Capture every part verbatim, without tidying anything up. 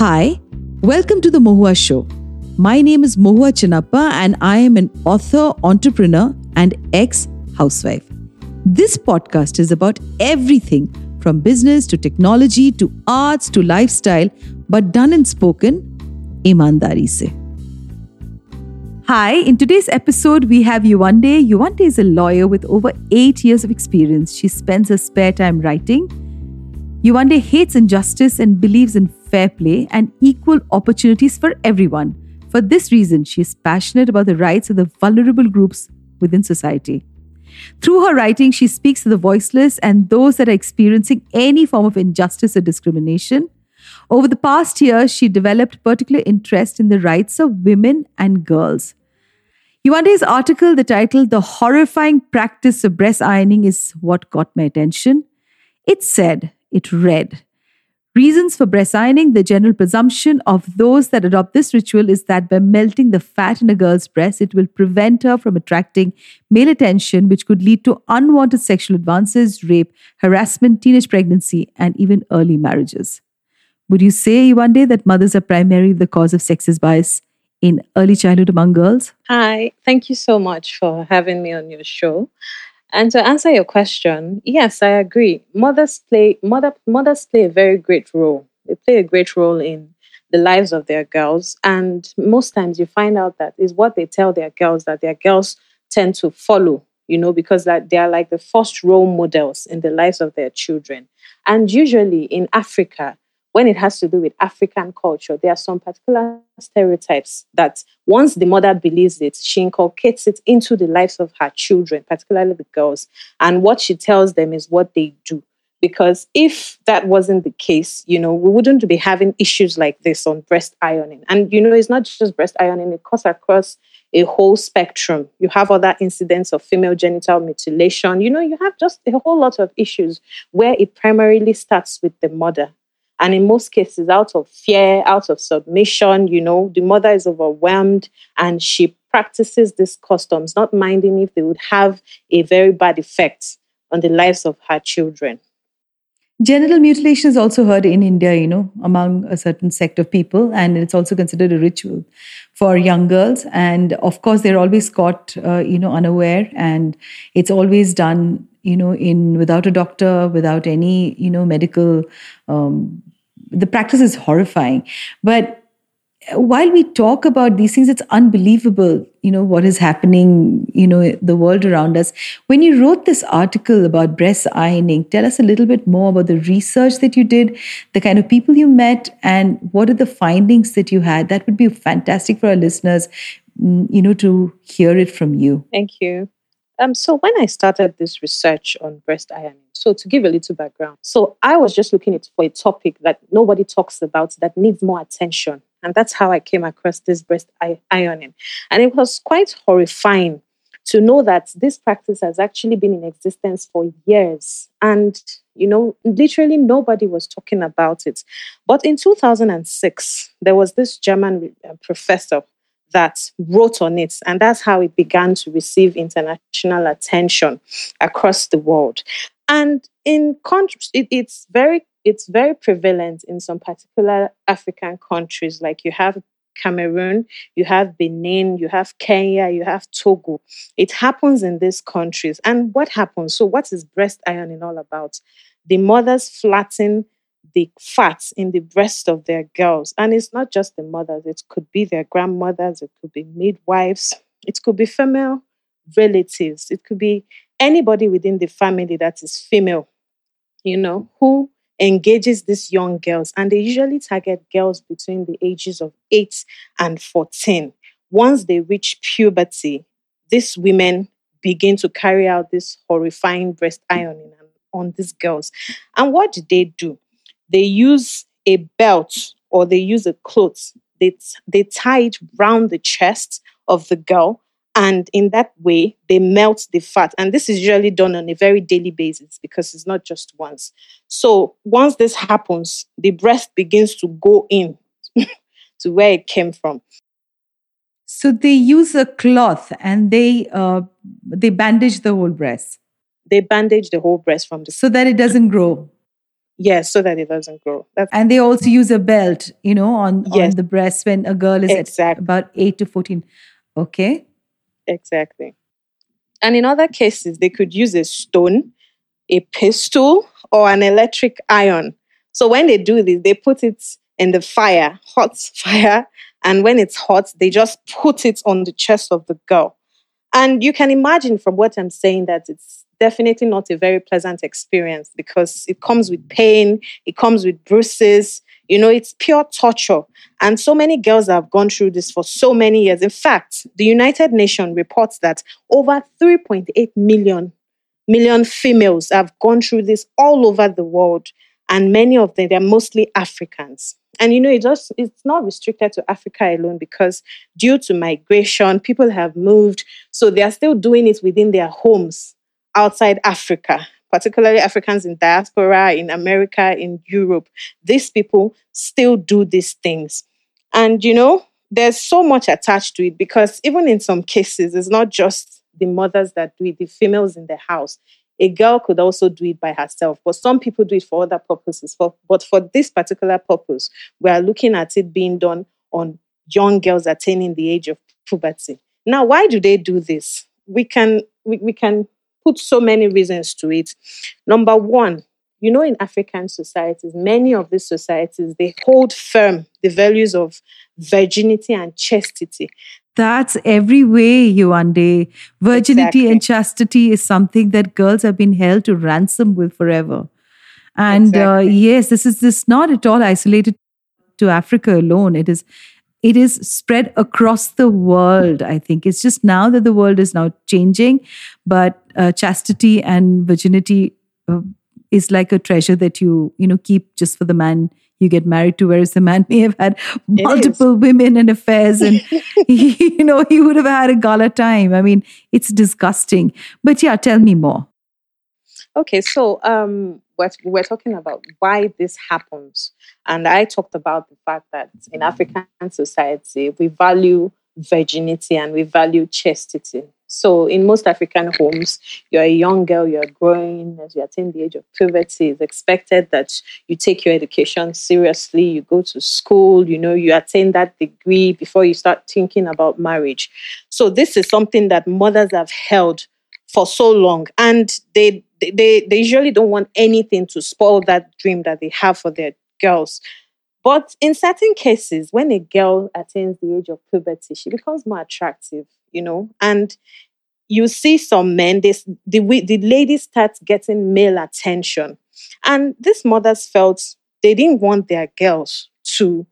Hi, welcome to the Mohua Show. My name is Mohua Chinappa and I am an author, entrepreneur and ex-housewife. This podcast is about everything from business to technology to arts to lifestyle, but done and spoken ईमानदारी से. Hi, in today's episode we have Yewande. Yewande is a lawyer with over eight years of experience. She spends her spare time writing. Yewande hates injustice and believes in fair play and equal opportunities for everyone. For this reason, she is passionate about the rights of the vulnerable groups within society. Through her writing, she speaks to the voiceless and those that are experiencing any form of injustice or discrimination. Over the past year, she developed particular interest in the rights of women and girls. Yewande's article, the title, "The Horrifying Practice of Breast Ironing," is what got my attention. It said, it read, "Reasons for breast ironing. The general presumption of those that adopt this ritual is that by melting the fat in a girl's breast, it will prevent her from attracting male attention, which could lead to unwanted sexual advances, rape, harassment, teenage pregnancy, and even early marriages." Would you say, Yewande, that mothers are primarily the cause of sexist bias in early childhood among girls? Hi, thank you so much for having me on your show. And to answer your question, yes, I agree. Mothers play mother mothers play a very great role. They play a great role in the lives of their girls. And most times you find out that is what they tell their girls that their girls tend to follow, you know, because that they are like the first role models in the lives of their children. And usually in Africa, when it has to do with African culture, there are some particular stereotypes that once the mother believes it, she inculcates it into the lives of her children, particularly the girls. And what she tells them is what they do. Because if that wasn't the case, you know, we wouldn't be having issues like this on breast ironing. And, you know, it's not just breast ironing, it cuts across a whole spectrum. You have other incidents of female genital mutilation. You know, you have just a whole lot of issues where it primarily starts with the mother. And in most cases, out of fear, out of submission, you know, the mother is overwhelmed and she practices these customs, not minding if they would have a very bad effect on the lives of her children. Genital mutilation is also heard in India, you know, among a certain sect of people, and it's also considered a ritual for young girls. And of course, they're always caught, uh, you know, unaware, and it's always done, you know, in without a doctor, without any, you know, medical. Um, the practice is horrifying, but while we talk about these things, it's unbelievable, you know, what is happening, you know, the world around us. When you wrote this article about breast ironing, tell us a little bit more about the research that you did, the kind of people you met, and what are the findings that you had. That would be fantastic for our listeners, you know, to hear it from you. Thank you. Um, so when I started this research on breast ironing, so to give a little background, so I was just looking for a topic that nobody talks about that needs more attention. And that's how I came across this breast ironing. And it was quite horrifying to know that this practice has actually been in existence for years. And, you know, literally nobody was talking about it. But in two thousand six, there was this German professor that wrote on it. And that's how it began to receive international attention across the world. And in countries, it, it's very it's very prevalent in some particular African countries. Like you have Cameroon, you have Benin, you have Kenya, you have Togo. It happens in these countries. And what happens? So what is breast ironing all about? The mothers flatten the fat in the breast of their girls. And it's not just the mothers. It could be their grandmothers. It could be midwives. It could be female relatives. It could be anybody within the family that is female, you know, who engages these young girls. And they usually target girls between the ages of eight and fourteen. Once they reach puberty, these women begin to carry out this horrifying breast ironing on these girls. And what do they do? They use a belt or they use a cloth. They, they tie it round the chest of the girl. And in that way, they melt the fat. And this is usually done on a very daily basis because it's not just once. So once this happens, the breast begins to go in to where it came from. So they use a cloth and they uh, they bandage the whole breast. They bandage the whole breast from the... So that it doesn't grow. Yes, so that it doesn't grow. That's And they also use a belt, you know, on, on yes, the breast when a girl is at exactly, about eight to fourteen. Okay. exactly. And in other cases, they could use a stone, a pistol, or an electric iron. So when they do this, they put it in the fire, hot fire, and when it's hot, they just put it on the chest of the girl. And you can imagine from what I'm saying that it's definitely not a very pleasant experience because it comes with pain, it comes with bruises, you know, it's pure torture. And so many girls have gone through this for so many years. In fact, the United Nations reports that over three point eight million million females have gone through this all over the world. And many of them, they're mostly Africans. And you know, it just it's not restricted to Africa alone because due to migration, people have moved. So they are still doing it within their homes outside Africa, particularly Africans in diaspora, in America, in Europe. These people still do these things. And you know, there's so much attached to it because even in some cases, it's not just the mothers that do it, the females in the house. A girl could also do it by herself, but some people do it for other purposes. For, but for this particular purpose, we are looking at it being done on young girls attaining the age of puberty. Now, why do they do this? We can we, we can put so many reasons to it. Number one, you know, in African societies, many of these societies, they hold firm the values of virginity and chastity. That's every way, Yewande. Virginity Exactly. and chastity is something that girls have been held to ransom with forever. And Exactly. uh, yes, this is this not at all isolated to Africa alone. It is it is spread across the world. I think it's just now that the world is now changing, but uh, chastity and virginity uh, is like a treasure that you you know keep just for the man you get married to, whereas the man may have had multiple women and affairs and he, you know he would have had a gala time. I mean, it's disgusting. But yeah, tell me more. Okay, so um, we're, we're talking about why this happens. And I talked about the fact that in African society, we value virginity and we value chastity. So in most African homes, you're a young girl, you're growing, as you attain the age of puberty, it's expected that you take your education seriously, you go to school, you know, you attain that degree before you start thinking about marriage. So this is something that mothers have held for so long, and they they they usually don't want anything to spoil that dream that they have for their girls. But in certain cases, when a girl attains the age of puberty, she becomes more attractive, you know, and you see some men, this the the ladies start getting male attention, and these mothers felt they didn't want their girls to,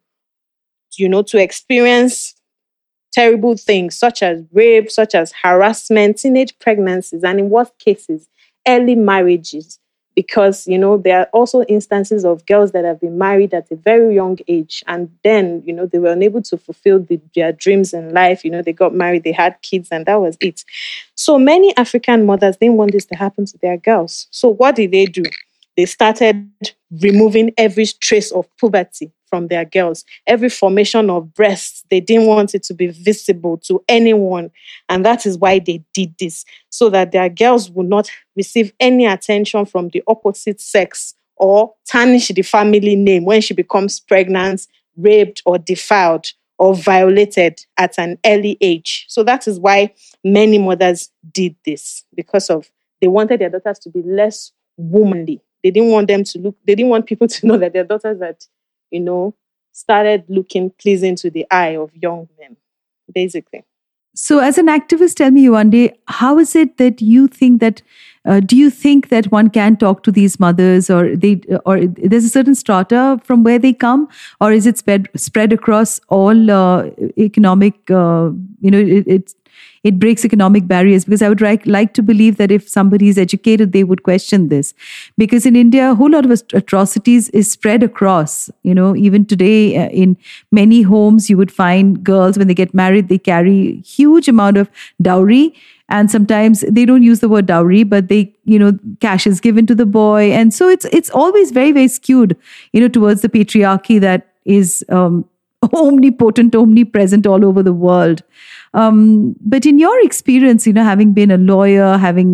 you know, to experience terrible things such as rape, such as harassment, teenage pregnancies, and in worst cases, early marriages. Because, you know, there are also instances of girls that have been married at a very young age and then, you know, they were unable to fulfill the, their dreams in life. You know, they got married, they had kids, and that was it. So many African mothers didn't want this to happen to their girls. So what did they do? They started removing every trace of puberty from their girls. Every formation of breasts, they didn't want it to be visible to anyone. And that is why they did this, so that their girls would not receive any attention from the opposite sex or tarnish the family name when she becomes pregnant, raped, or defiled or violated at an early age. So that is why many mothers did this, because of they wanted their daughters to be less womanly. They didn't want them to look, they didn't want people to know that their daughters had, you know, started looking pleasing to the eye of young men, basically. So as an activist, tell me, Yewande, how is it that you think that, uh, do you think that one can talk to these mothers, or they, or there's a certain strata from where they come, or is it spread, spread across all uh, economic, uh, you know, it, it's, it breaks economic barriers? Because I would like, like to believe that if somebody is educated, they would question this. Because in India, a whole lot of atrocities is spread across. You know, even today uh, in many homes, you would find girls, when they get married, they carry huge amount of dowry. And sometimes they don't use the word dowry, but they, you know, cash is given to the boy. And so it's it's always very, very skewed, you know, towards the patriarchy that is um, omnipotent, omnipresent all over the world. Um, but in your experience, you know, having been a lawyer, having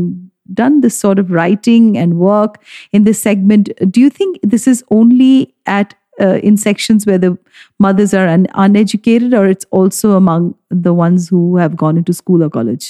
done this sort of writing and work in this segment. Do you think this is only at uh, in sections where the mothers are un- uneducated, or it's also among the ones who have gone into school or college?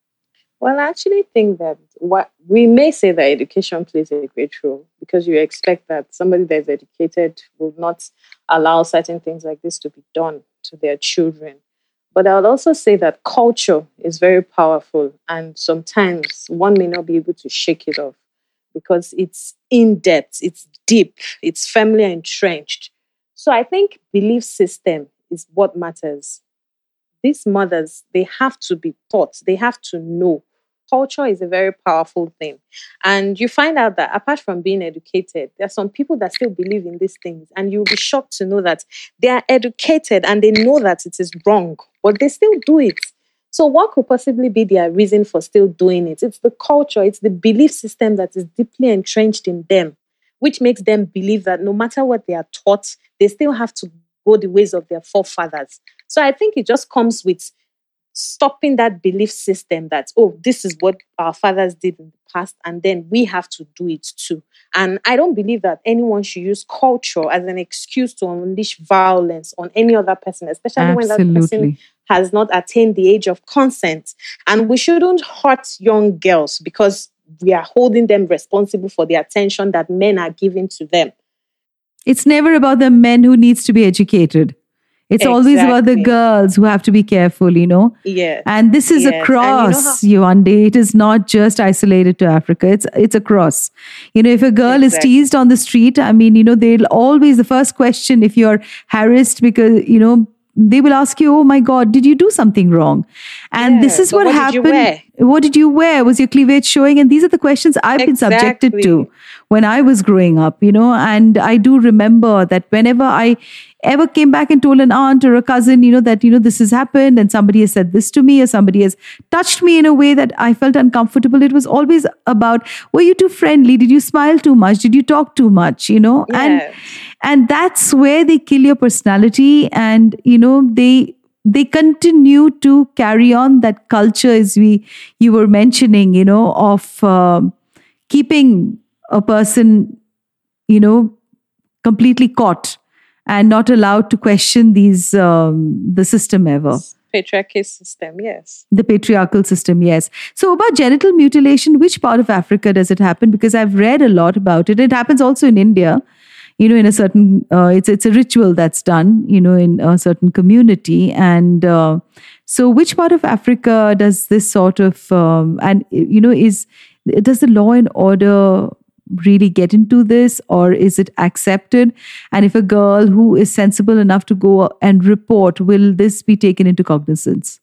Well, I actually think that what we may say that education plays a great role, because you expect that somebody that's educated will not allow certain things like this to be done to their children. But I would also say that culture is very powerful, and sometimes one may not be able to shake it off because it's in depth, it's deep, it's firmly entrenched. So I think belief system is what matters. These mothers, they have to be taught, they have to know. Culture is a very powerful thing. And you find out that apart from being educated, there are some people that still believe in these things. And you'll be shocked to know that they are educated and they know that it is wrong, but they still do it. So what could possibly be their reason for still doing it? It's the culture, it's the belief system that is deeply entrenched in them, which makes them believe that no matter what they are taught, they still have to go the ways of their forefathers. So I think it just comes with stopping that belief system that, oh, this is what our fathers did in the past, and then we have to do it too. And I don't believe that anyone should use culture as an excuse to unleash violence on any other person, especially Absolutely. when that person has not attained the age of consent. And we shouldn't hurt young girls because we are holding them responsible for the attention that men are giving to them. It's never about the men who needs to be educated. It's Exactly. always about the girls who have to be careful, you know. Yes. And this is Yes. across, And you know how- Yewande. It is not just isolated to Africa. It's it's across. You know, if a girl is Exactly. teased on the street, I mean, you know, they'll always, the first question, if you're harassed because, you know, they will ask you, oh my God, did you do something wrong? And Yeah, this is but what, what did you happened. wear? What did you wear? Was your cleavage showing? And these are the questions I've been subjected Exactly. to when I was growing up, you know. And I do remember that whenever I ever came back and told an aunt or a cousin, you know, that, you know, this has happened and somebody has said this to me or somebody has touched me in a way that I felt uncomfortable, it was always about, were you too friendly? Did you smile too much? Did you talk too much? You know, and Yes. and that's where they kill your personality, and, you know, they they continue to carry on that culture, as we you were mentioning, you know, of um keeping a person, you know, completely caught and not allowed to question these um, the system ever. Patriarchy system, yes. The patriarchal system, yes. So about genital mutilation, which part of Africa does it happen? Because I've read a lot about it. It happens also in India. You know, in a certain, uh, it's it's a ritual that's done, you know, in a certain community. And uh, so which part of Africa does this sort of, um, and, you know, is, does the law and order really get into this, or is it accepted? And if a girl who is sensible enough to go and report, will this be taken into cognizance?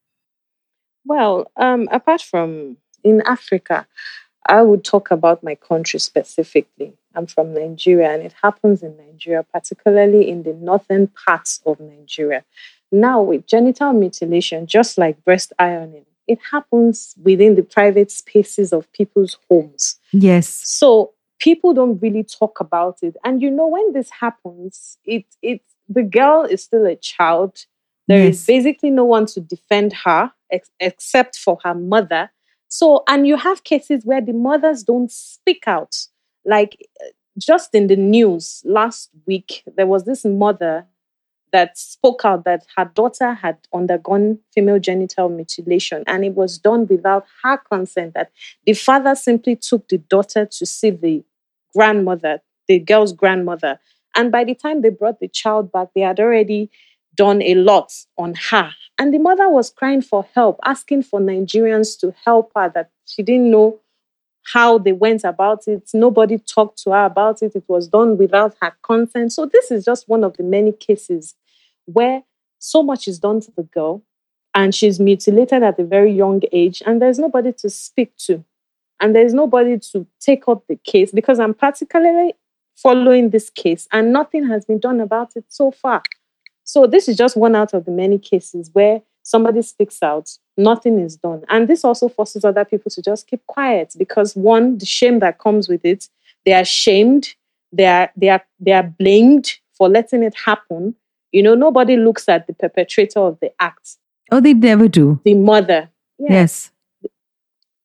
Well, um, apart from in Africa, I would talk about my country specifically. I'm from Nigeria, and it happens in Nigeria, particularly in the northern parts of Nigeria. Now, with genital mutilation, just like breast ironing, it happens within the private spaces of people's homes. Yes. So people don't really talk about it. And you know, when this happens, it it the girl is still a child. There is Yes. basically no one to defend her ex- except for her mother. So, and you have cases where the mothers don't speak out. Like uh, just in the news last week, there was this mother that spoke out that her daughter had undergone female genital mutilation, and it was done without her consent, that the father simply took the daughter to see the grandmother, the girl's grandmother. And by the time they brought the child back, they had already done a lot on her. And the mother was crying for help, asking for Nigerians to help her, that she didn't know how they went about it. Nobody talked to her about it. It was done without her consent. So this is just one of the many cases where so much is done to the girl and she's mutilated at a very young age, and there's nobody to speak to. And there's nobody to take up the case, because I'm particularly following this case and nothing has been done about it so far. So this is just one out of the many cases where somebody speaks out, nothing is done. And this also forces other people to just keep quiet, because one, the shame that comes with it, they are shamed, they are they are they are blamed for letting it happen. You know, nobody looks at the perpetrator of the act, Oh, they never do. the mother. Yes.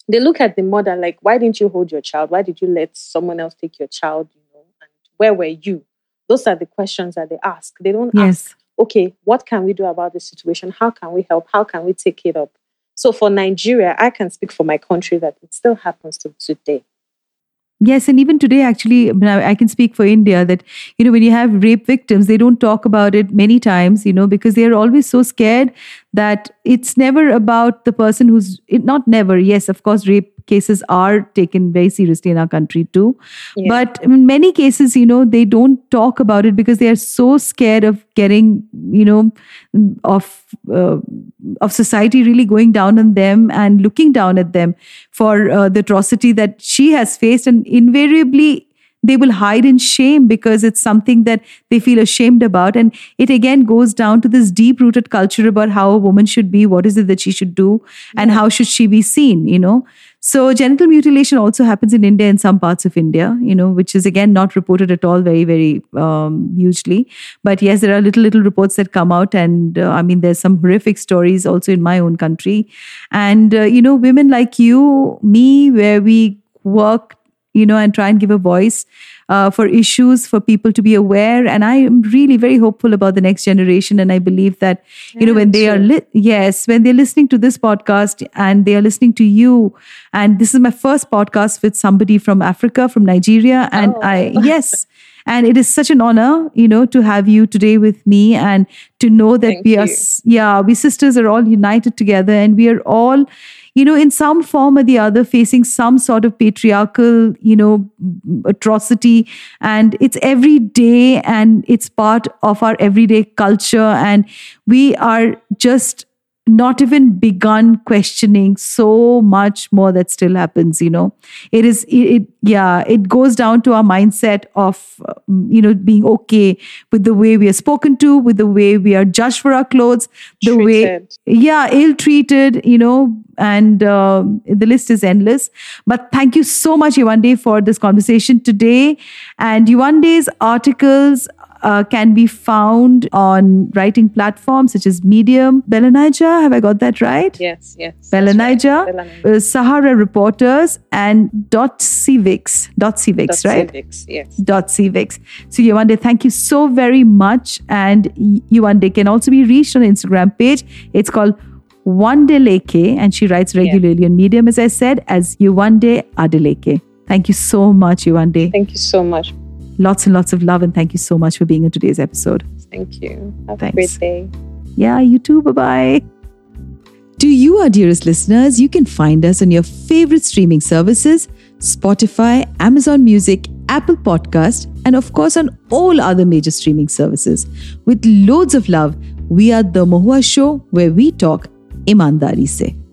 they look at the mother like, why didn't you hold your child? Why did you let someone else take your child? You know, and where were you? Those are the questions that they ask. They don't Yes. ask, okay, what can we do about this situation? How can we help? How can we take it up? So for Nigeria, I can speak for my country that it still happens to today. Yes, and even today, actually, I can speak for India that, you know, when you have rape victims, they don't talk about it many times, you know, because they are always so scared that it's never about the person who's, it, not never, yes, of course, rape cases are taken very seriously in our country too. Yeah. But in many cases, you know, they don't talk about it because they are so scared of getting, you know, of uh, of society really going down on them and looking down at them for uh, the atrocity that she has faced. And invariably, they will hide in shame because it's something that they feel ashamed about. And it again goes down to this deep-rooted culture about how a woman should be, what is it that she should do, and how should she be seen, you know. So genital mutilation also happens in India, in some parts of India, you know, which is again not reported at all very, very um, hugely. But yes, there are little, little reports that come out. And uh, I mean, there's some horrific stories also in my own country. And, uh, you know, women like you, me, where we work, you know, and try and give a voice uh, for issues, for people to be aware. And I am really very hopeful about the next generation. And I believe that, you yeah, know, when they sure. are, li- yes, when they're listening to this podcast and they are listening to you, and this is my first podcast with somebody from Africa, from Nigeria. And oh. I, yes. And it is such an honor, you know, to have you today with me and to know that Thank we you. are, yeah, we sisters are all united together and we are all, you know, in some form or the other, facing some sort of patriarchal, you know, atrocity. And it's every day and it's part of our everyday culture. And we are just not even begun questioning so much more that still happens, you know. It is, it, it yeah, it goes down to our mindset of, you know, being okay with the way we are spoken to, with the way we are judged for our clothes, the Treated. way, yeah, ill-treated, you know, and uh, the list is endless. But thank you so much, Yewande, for this conversation today. And Yewande's articles Uh, can be found on writing platforms such as Medium, Belanija, have I got that right? Yes, yes. Belanija, right. uh, Sahara Reporters, and Dot Civics. Dot Civics, Dot right? Civics, yes. Dot Civics. So Yewande, thank you so very much. And Yewande can also be reached on an Instagram page. It's called Wandeleke, and she writes regularly yeah. on Medium, as I said, as Yewande Adeleke. Thank you so much, Yewande. Thank you so much. Lots and lots of love, and thank you so much for being on today's episode. Thank you. Have Thanks. a great day. Yeah, you too. Bye-bye. To you, our dearest listeners, you can find us on your favorite streaming services, Spotify, Amazon Music, Apple Podcast, and of course on all other major streaming services. With loads of love, we are The Mahua Show, where we talk imandari se.